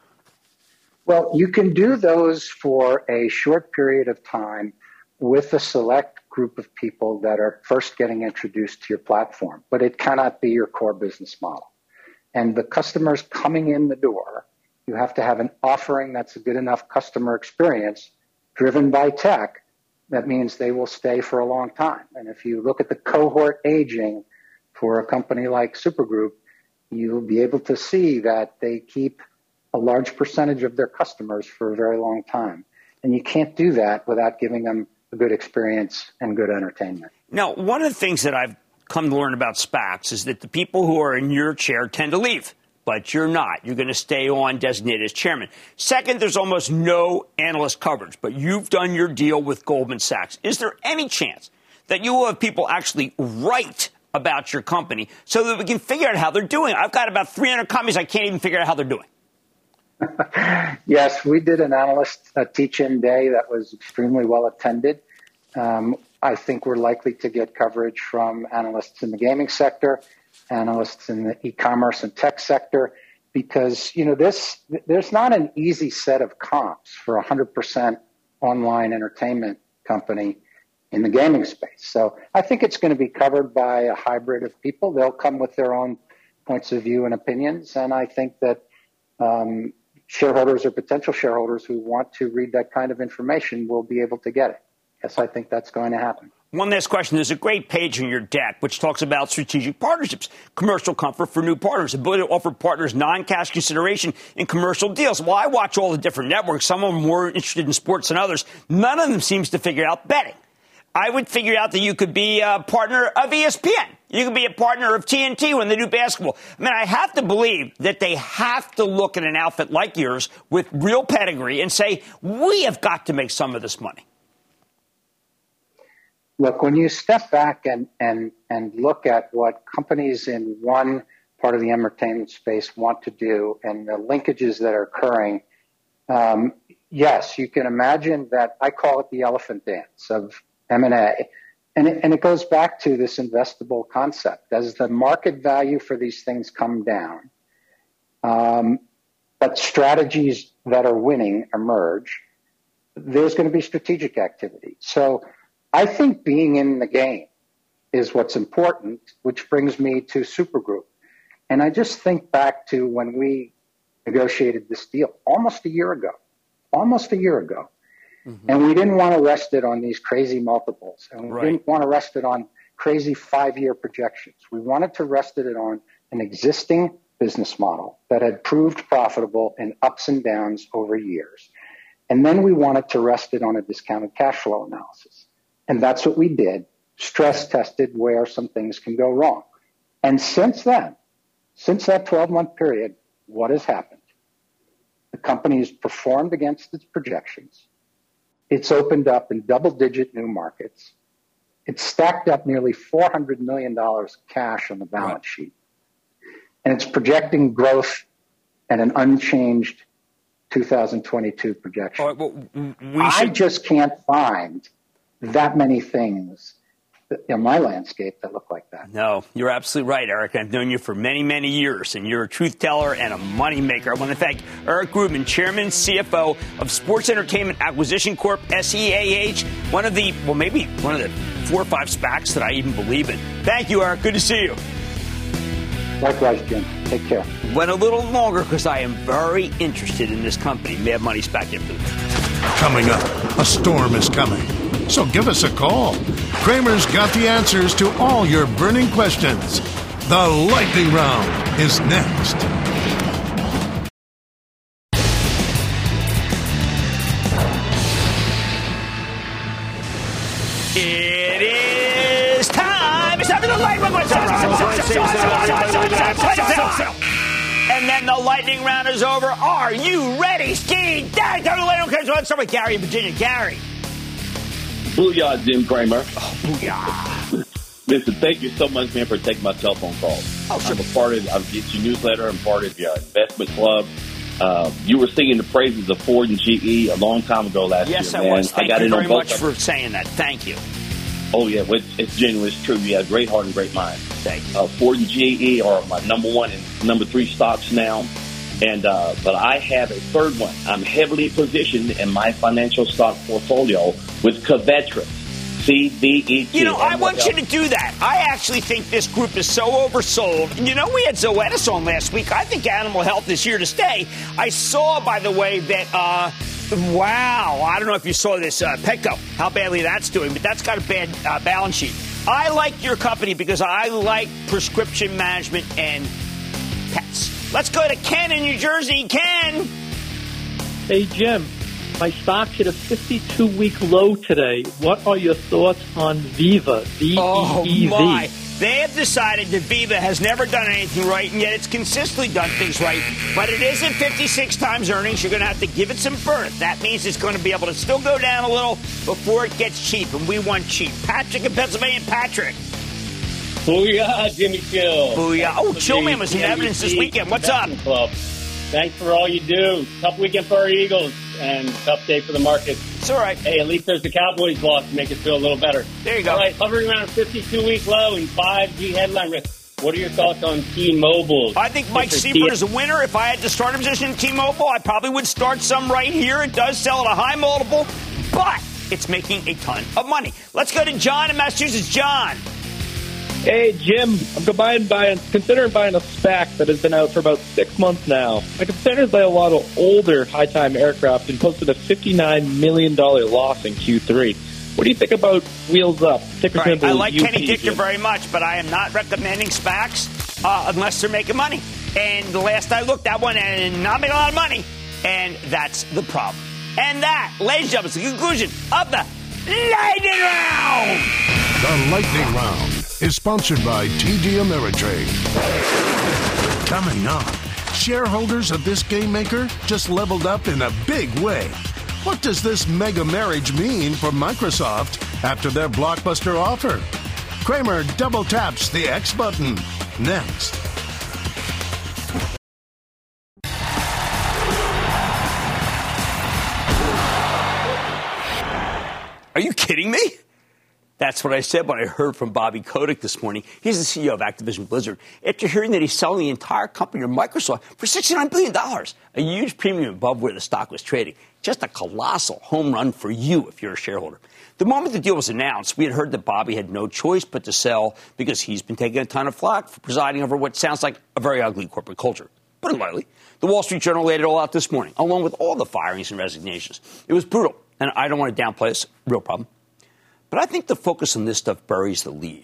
Well, you can do those for a short period of time with a select group of people that are first getting introduced to your platform, but it cannot be your core business model. And the customers coming in the door, you have to have an offering that's a good enough customer experience driven by tech. That means they will stay for a long time. And if you look at the cohort aging for a company like Supergroup, you'll be able to see that they keep a large percentage of their customers for a very long time. And you can't do that without giving them a good experience and good entertainment. Now, one of the things that I've come to learn about SPACs is that the people who are in your chair tend to leave. But you're not. You're going to stay on designated as chairman. Second, there's almost no analyst coverage, but you've done your deal with Goldman Sachs. Is there any chance that you will have people actually write about your company so that we can figure out how they're doing? I've got about three hundred companies. I can't even figure out how they're doing. Yes, we did an analyst uh, teach-in day that was extremely well attended. Um, I think we're likely to get coverage from analysts in the gaming sector, analysts in the e-commerce and tech sector, because, you know, this, there's not an easy set of comps for a one hundred percent online entertainment company in the gaming space. So I think it's going to be covered by a hybrid of people. They'll come with their own points of view and opinions. And I think that um, shareholders or potential shareholders who want to read that kind of information will be able to get it. Yes, I think that's going to happen. One last question. There's a great page in your deck which talks about strategic partnerships, commercial comfort for new partners, ability to offer partners non-cash consideration in commercial deals. Well, I watch all the different networks. Some of them are more interested in sports than others. None of them seems to figure out betting. I would figure out that you could be a partner of E S P N. You could be a partner of T N T when they do basketball. I mean, I have to believe that they have to look at an outfit like yours with real pedigree and say, we have got to make some of this money. Look, when you step back and, and, and look at what companies in one part of the entertainment space want to do and the linkages that are occurring, um, yes, you can imagine that. I call it the elephant dance of M and A. And it, and it goes back to this investable concept. As the market value for these things come down, um, but strategies that are winning emerge, there's going to be strategic activity. So I think being in the game is what's important, which brings me to Supergroup. And I just think back to when we negotiated this deal almost a year ago, almost a year ago. Mm-hmm. And we didn't want to rest it on these crazy multiples. And we right. didn't want to rest it on crazy five-year projections. We wanted to rest it on an existing business model that had proved profitable in ups and downs over years. And then we wanted to rest it on a discounted cash flow analysis. And that's what we did, stress tested where some things can go wrong. And since then, since that twelve-month period, what has happened? The company has performed against its projections. It's opened up in double-digit new markets. It's stacked up nearly four hundred million dollars cash on the balance right. sheet. And it's projecting growth at an unchanged two thousand twenty-two projection. Right, well, we I should... just can't find that many things in my landscape that look like that. No, you're absolutely right, Eric. I've known you for many, many years, and you're a truth teller and a moneymaker. I want to thank Eric Grubman, Chairman and C F O of Sports Entertainment Acquisition Corp, S E A H, one of the, well, maybe one of the four or five SPACs that I even believe in. Thank you, Eric. Good to see you. Likewise, Jim. Take care. Went a little longer because I am very interested in this company. Mad Money SPAC info. Coming up, a storm is coming. So give us a call. Cramer's got the answers to all your burning questions. The lightning round is next. It is time. It's time for the lightning round. And then the lightning round is over. Are you ready, Ski? Daddy, tell me the lightning round. Let's start with Gary in Virginia. Gary. Booyah, Jim Cramer. Oh, booyah. Listen, thank you so much, man, for taking my telephone call. Oh, sure. I'm a part of, I'll get your newsletter. I'm part of your investment club. Uh, you were singing the praises of Ford and G E a long time ago last yes, year, man. Yes, I was. Thank I got you in very on both much for saying that. Thank you. Oh, yeah, well, it's, it's genuine. It's true. You have a great heart and great mind. Thank you. Uh, Ford and G E are my number one and number three stocks now. And uh, but I have a third one. I'm heavily positioned in my financial stock portfolio with Covetrus. C V E T. You know, I want you to do that. I actually think this group is so oversold. And you know, we had Zoetis on last week. I think animal health is here to stay. I saw, by the way, that, uh, wow, I don't know if you saw this, uh, Petco, how badly that's doing, but that's got a bad uh, balance sheet. I like your company because I like prescription management and pets. Let's go to Ken in New Jersey. Ken. Hey, Jim. My stock hit a fifty-two week low today. What are your thoughts on Viva? V E E V. Oh, my. They have decided that Viva has never done anything right, and yet it's consistently done things right. But it isn't fifty-six times earnings. You're going to have to give it some birth. That means it's going to be able to still go down a little before it gets cheap, and we want cheap. Patrick in Pennsylvania. Patrick. Booyah, Jimmy Chill. Booyah. Oh, Chillman was in evidence this weekend. What's up? Club. Thanks for all you do. Tough weekend for our Eagles and tough day for the market. It's all right. Hey, at least there's the Cowboys loss to make us feel a little better. There you go. All right, hovering around a fifty-two week low and five G headline risk. What are your thoughts on T-Mobile? I think Mike Seifert is a winner. If I had to start a position in T-Mobile, I probably would start some right here. It does sell at a high multiple, but it's making a ton of money. Let's go to John in Massachusetts. John. Hey, Jim, I'm buying, buying, considering buying a SPAC that has been out for about six months now. My concern is that a lot of older high-time aircraft and posted a fifty-nine million dollars loss in Q three. What do you think about Wheels Up? Right. I like U P, Kenny Dichter Jim. very much, but I am not recommending SPACs uh, unless they're making money. And the last I looked, that one and not making a lot of money, and that's the problem. And that, ladies and gentlemen, is the conclusion of the Lightning Round. The Lightning Round is sponsored by T D Ameritrade. Coming up, shareholders of this game maker just leveled up in a big way. What does this mega marriage mean for Microsoft after their blockbuster offer? Cramer double taps the X button. Next. Are you kidding me? That's what I said when I heard from Bobby Kotick this morning. He's the C E O of Activision Blizzard. After hearing that he's selling the entire company to Microsoft for sixty-nine billion dollars, a huge premium above where the stock was trading. Just a colossal home run for you if you're a shareholder. The moment the deal was announced, we had heard that Bobby had no choice but to sell because he's been taking a ton of flack for presiding over what sounds like a very ugly corporate culture. Put it lightly. The Wall Street Journal laid it all out this morning, along with all the firings and resignations. It was brutal, and I don't want to downplay this. Real problem. But I think the focus on this stuff buries the lead.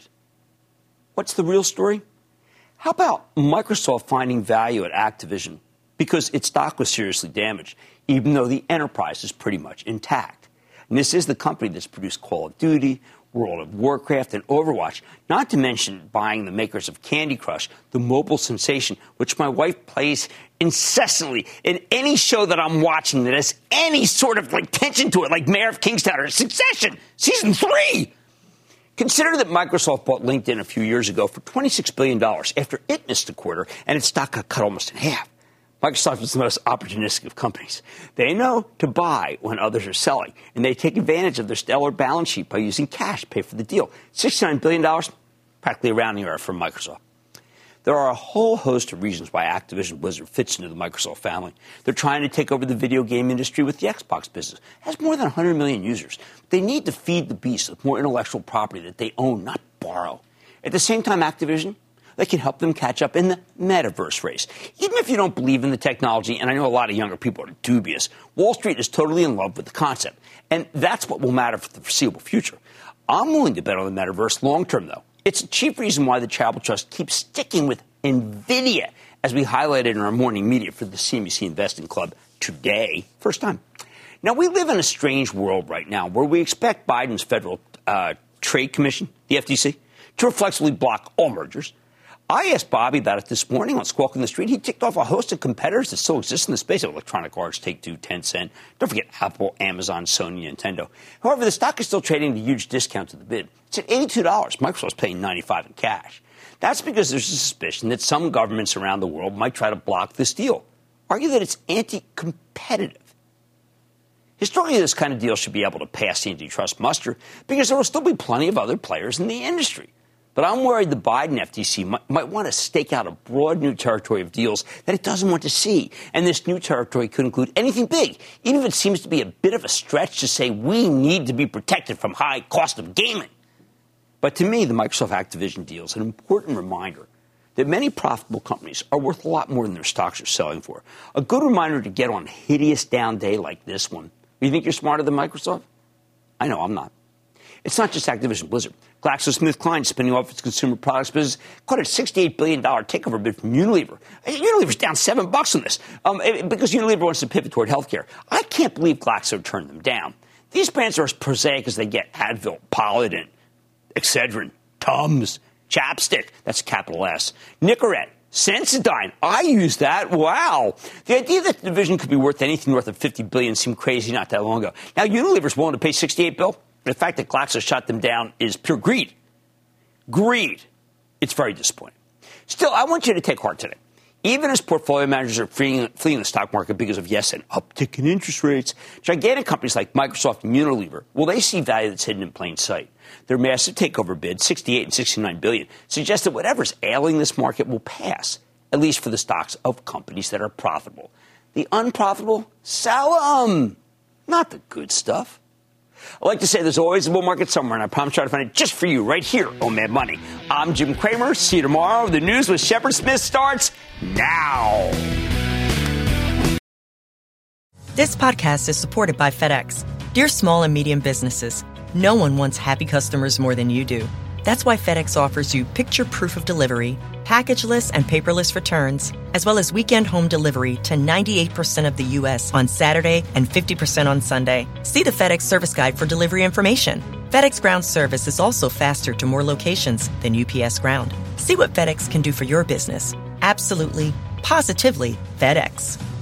What's the real story? How about Microsoft finding value at Activision because its stock was seriously damaged, even though the enterprise is pretty much intact? And this is the company that's produced Call of Duty, World of Warcraft, and Overwatch, not to mention buying the makers of Candy Crush, the mobile sensation, which my wife plays incessantly in any show that I'm watching that has any sort of like tension to it, like Mayor of Kingstown or Succession, season three. Consider that Microsoft bought LinkedIn a few years ago for twenty-six billion dollars after it missed a quarter and its stock got cut almost in half. Microsoft is the most opportunistic of companies. They know to buy when others are selling, and they take advantage of their stellar balance sheet by using cash to pay for the deal. sixty-nine billion dollars, practically a rounding error from Microsoft. There are a whole host of reasons why Activision Blizzard fits into the Microsoft family. They're trying to take over the video game industry with the Xbox business. It has more than one hundred million users. They need to feed the beast with more intellectual property that they own, not borrow. At the same time, Activision, they can help them catch up in the metaverse race. Even if you don't believe in the technology, and I know a lot of younger people are dubious, Wall Street is totally in love with the concept. And that's what will matter for the foreseeable future. I'm willing to bet on the metaverse long-term, though. It's a chief reason why the Charitable Trust keeps sticking with NVIDIA, as we highlighted in our morning media for the C N B C Investing Club today. First time. Now, we live in a strange world right now where we expect Biden's Federal uh, Trade Commission, the F T C, to reflexively block all mergers. I asked Bobby about it this morning on Squawk on the Street. He ticked off a host of competitors that still exist in the space of Electronic Arts, Take-Two, Tencent. Don't forget Apple, Amazon, Sony, Nintendo. However, the stock is still trading at a huge discount to the bid. It's at eighty-two dollars. Microsoft's paying ninety-five dollars in cash. That's because there's a suspicion that some governments around the world might try to block this deal, argue that it's anti-competitive. Historically, this kind of deal should be able to pass the antitrust muster because there will still be plenty of other players in the industry. But I'm worried the Biden F T C might, might want to stake out a broad new territory of deals that it doesn't want to see. And this new territory could include anything big, even if it seems to be a bit of a stretch to say we need to be protected from high cost of gaming. But to me, the Microsoft Activision deal is an important reminder that many profitable companies are worth a lot more than their stocks are selling for. A good reminder to get on a hideous down day like this one. You think you're smarter than Microsoft? I know I'm not. It's not just Activision Blizzard. GlaxoSmithKline, spinning off its consumer products business, caught a sixty-eight billion dollars takeover bid from Unilever. Unilever's down seven bucks on this um, because Unilever wants to pivot toward healthcare. I can't believe Glaxo turned them down. These brands are as prosaic as they get. Advil, Polident, Excedrin, Tums, Chapstick, that's capital S, Nicorette, Sensodyne. I use that. Wow. The idea that the division could be worth anything north of fifty billion dollars seemed crazy not that long ago. Now, Unilever's willing to pay sixty-eight billion dollars. The fact that Glaxo shot them down is pure greed. Greed. It's very disappointing. Still, I want you to take heart today. Even as portfolio managers are fleeing, fleeing the stock market because of, yes, an uptick in interest rates, gigantic companies like Microsoft and Unilever, well, they see value that's hidden in plain sight. Their massive takeover bid, sixty-eight and sixty-nine billion, suggests that whatever's ailing this market will pass, at least for the stocks of companies that are profitable. The unprofitable, sell them. Not the good stuff. I like to say there's always a bull market somewhere, and I promise to try to find it just for you right here on Mad Money. I'm Jim Cramer. See you tomorrow. The news with Shepard Smith starts now. This podcast is supported by FedEx. Dear small and medium businesses, no one wants happy customers more than you do. That's why FedEx offers you picture proof of delivery, packageless and paperless returns, as well as weekend home delivery to ninety-eight percent of the U S on Saturday and fifty percent on Sunday. See the FedEx service guide for delivery information. FedEx Ground service is also faster to more locations than U P S Ground. See what FedEx can do for your business. Absolutely, positively FedEx.